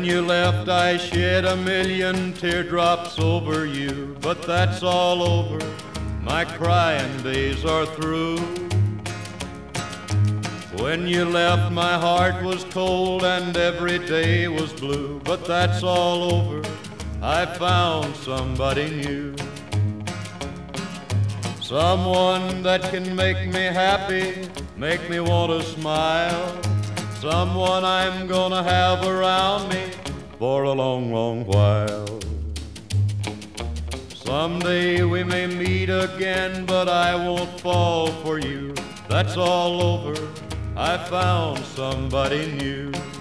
you left, I shed a million teardrops over you, but that's all over, my crying days are through. When you left, my heart was cold and every day was blue, but that's all over, I found somebody new. Someone that can make me happy, make me want to smile. Someone I'm gonna have around me for a long, long while. Someday we may meet again, but I won't fall for you. That's all over, I found somebody new.